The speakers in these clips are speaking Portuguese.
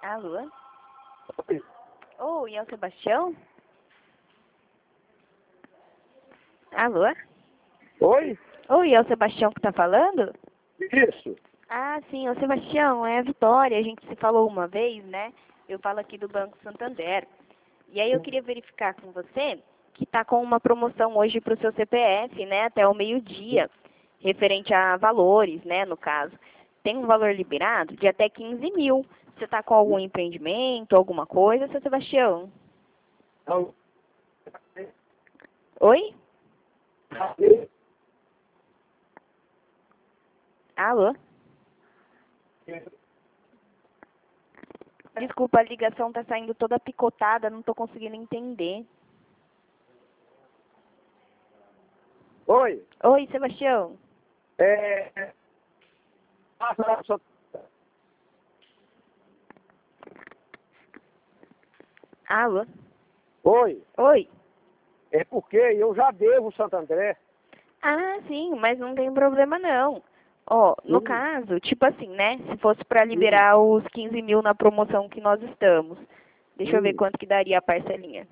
Alô? Oi, é o Sebastião? Alô? Oi? Oi, é o Sebastião que tá falando? Isso. Ah, sim, é o Sebastião, é a Vitória. A gente se falou uma vez, né? Eu falo aqui do Banco Santander. E aí eu queria verificar com você que tá com uma promoção hoje para o seu CPF, né? Até o meio-dia, referente a valores, né? No caso. Tem um valor liberado de até 15 mil. Você tá com algum empreendimento, alguma coisa, seu Sebastião? Não. Oi? Alô? Desculpa, a ligação tá saindo toda picotada, não tô conseguindo entender. Oi? Oi, Sebastião. É... Alô? Oi? Oi. É porque eu já devo o Santo André. Ah, sim, mas não tem problema não. Ó, no Hum, caso, tipo assim, né? Se fosse para hum, liberar os 15 mil na promoção que nós estamos. Deixa eu ver hum, quanto que daria a parcelinha.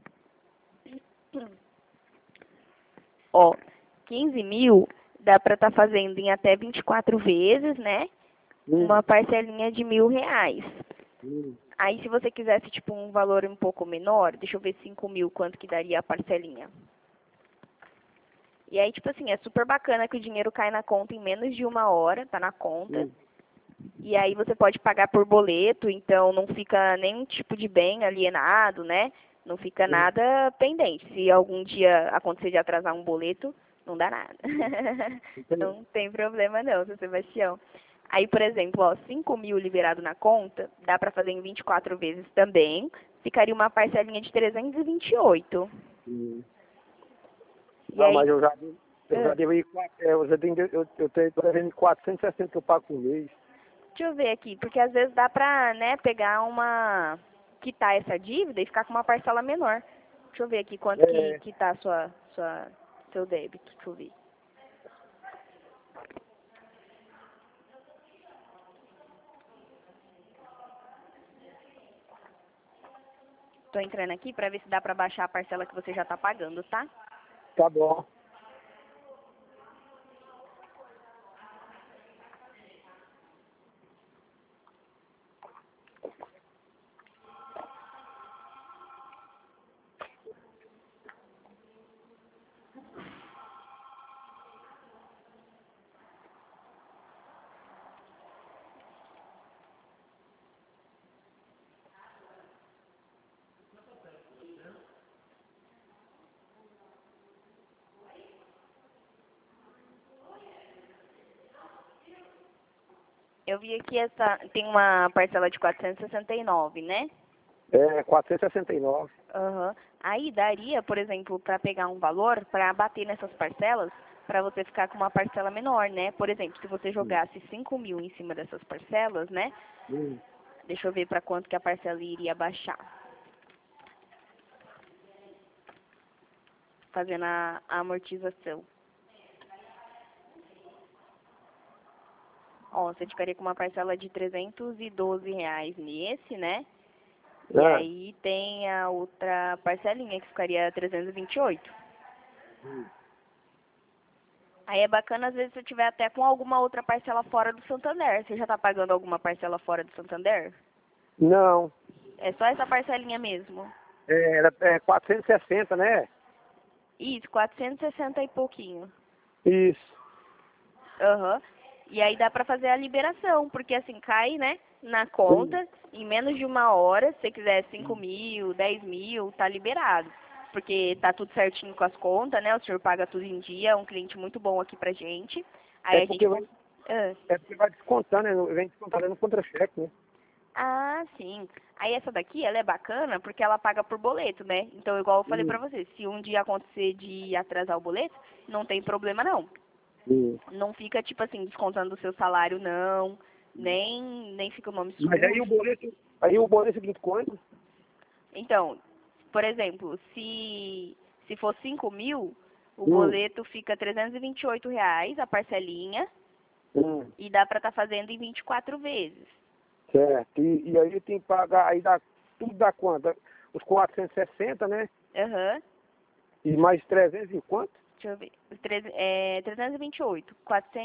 Ó, 15 mil dá para estar fazendo em até 24 vezes, né? Uma hum, parcelinha de R$ 1.000. hum. Aí, se você quisesse, tipo, um valor um pouco menor, deixa eu ver 5 mil, quanto que daria a parcelinha. E aí, tipo assim, é super bacana que o dinheiro cai na conta em menos de uma hora, tá na conta. E aí você pode pagar por boleto, então não fica nenhum tipo de bem alienado, né? Não fica nada pendente. Se algum dia acontecer de atrasar um boleto, não dá nada. Não tem problema não, seu Sebastião. Aí, por exemplo, ó, 5 mil liberado na conta, dá para fazer em 24 vezes também. Ficaria uma parcelinha de 328. Hum. E Não, aí, mas eu já ah, devo ir, eu tenho devendo 460 que eu pago por mês. deixa eu ver aqui, porque às vezes dá pra, né, pegar uma, quitar essa dívida e ficar com uma parcela menor. Deixa eu ver aqui quanto É, que tá seu débito, deixa eu ver. Tô entrando aqui pra ver se dá pra baixar a parcela que você já tá pagando, tá? tá bom. Eu vi aqui essa, tem uma parcela de 469, né? É, 469. Aham. Aí daria, por exemplo, para pegar um valor, para bater nessas parcelas, para você ficar com uma parcela menor, né? Por exemplo, se você Hum, jogasse 5 mil em cima dessas parcelas, né? hum. Deixa eu ver para quanto que a parcela iria baixar. Fazendo a amortização. Ó, você ficaria com uma parcela de R$ 312 nesse, né? E Ah, aí tem a outra parcelinha que ficaria 328. hum. Aí é bacana às vezes se eu tiver até com alguma outra parcela fora do Santander. Você já tá pagando alguma parcela fora do Santander? Não, É só essa parcelinha mesmo. é 460, né? Isso, 460 e pouquinho. Isso. Aham. E aí dá pra fazer a liberação, porque assim, cai, né, na Hum. conta, em menos de uma hora, se você quiser 5 mil, 10 mil, tá liberado. Porque tá tudo certinho com as contas, né, o senhor paga tudo em dia, é um cliente muito bom aqui pra gente. É Aí a gente... porque, Ah, é porque vai descontando, né? Vem descontando no contra-cheque, né? ah, sim. Aí essa daqui, ela é bacana porque ela paga por boleto, né? Então, igual eu falei pra Hum, você, se um dia acontecer de atrasar o boleto, não tem problema não. hum. Não fica, tipo assim, descontando o seu salário, não. Nem fica o nome Mas sujo. aí o boleto é o seguinte coisa? Então, por exemplo, se for 5 mil, o Hum, boleto fica R$ 328, a parcelinha, hum. e dá pra estar fazendo em 24 vezes. Certo. E aí tem que pagar, aí dá, tudo dá quanto? Os 460, né? Aham. E mais 300 e quanto? Deixa eu ver. 328.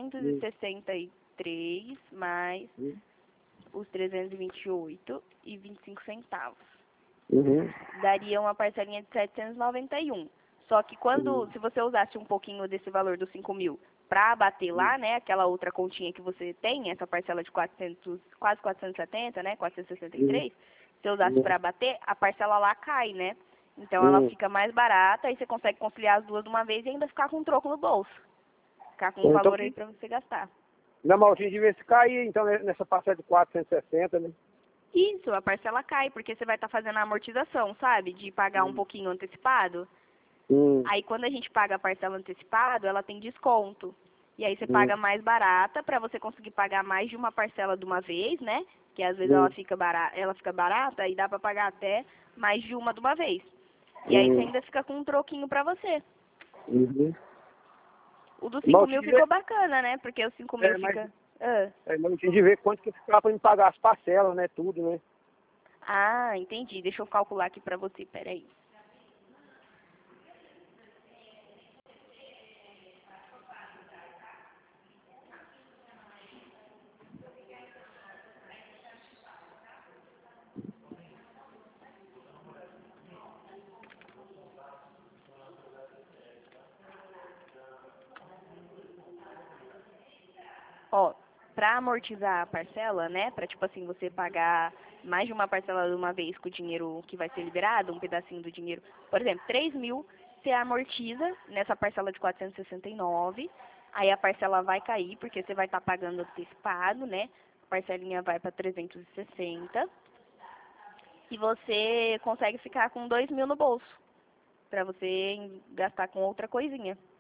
463 mais Hum. os 328 e 25 centavos. Uhum. Daria uma parcelinha de 791. Só que quando, se você usasse um pouquinho desse valor dos 5 mil para abater lá, né, aquela outra continha que você tem, essa parcela de 400, quase 470, né, 463, se você usasse para abater, a parcela lá cai, né? Então ela fica mais barata, aí você consegue conciliar as duas de uma vez e ainda ficar com um troco no bolso. Ficar com um Então, valor aí para você gastar. na Maltinha devia se cair, então, nessa parcela de 460, né? Isso, a parcela cai, porque você vai estar fazendo a amortização, sabe? De pagar um pouquinho antecipado. Hum. Aí quando a gente paga a parcela antecipado, ela tem desconto. E aí você Hum. paga mais barata para você conseguir pagar mais de uma parcela de uma vez, né? Que às vezes Hum. ela fica barata e dá para pagar até mais de uma vez. E aí você ainda fica com um troquinho para você. Uhum. O dos 5 Maltinha mil devia, ficou bacana, né? Porque os 5 mil mas fica... Ah. Maltinha de ver quanto que ficava pra me pagar as parcelas, né? Tudo, né? Ah, entendi. Deixa eu calcular aqui pra você, peraí. Ó, pra amortizar a parcela, né? Pra, tipo assim, você pagar mais de uma parcela de uma vez com o dinheiro que vai ser liberado, um pedacinho do dinheiro. Por exemplo, 3 mil, você amortiza nessa parcela de 469. Aí a parcela vai cair, porque você vai estar pagando antecipado, né? A parcelinha vai pra 360. E você consegue ficar com 2 mil no bolso. Pra você gastar com outra coisinha.